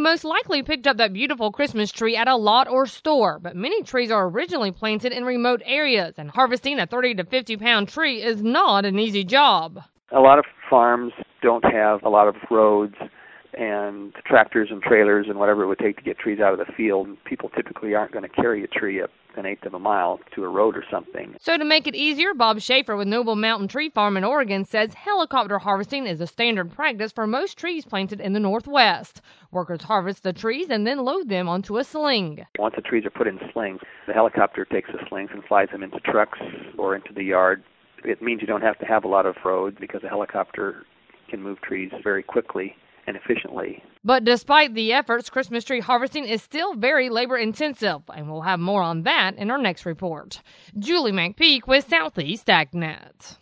most likely picked up that beautiful Christmas tree at a lot or store, but many trees are originally planted in remote areas, and harvesting a 30 to 50-pound tree is not an easy job. A lot of farms don't have a lot of roads and tractors and trailers and whatever it would take to get trees out of the field. People typically aren't going to carry a tree up an eighth of a mile to a road or something. So to make it easier, Bob Schaefer with Noble Mountain Tree Farm in Oregon says helicopter harvesting is a standard practice for most trees planted in the Northwest. Workers harvest the trees and then load them onto a sling. Once the trees are put in slings, the helicopter takes the slings and flies them into trucks or into the yard. It means you don't have to have a lot of roads because a helicopter can move trees very quickly and efficiently. But despite the efforts, Christmas tree harvesting is still very labor-intensive, and we'll have more on that in our next report. Julie McPeak with Southeast AgNet.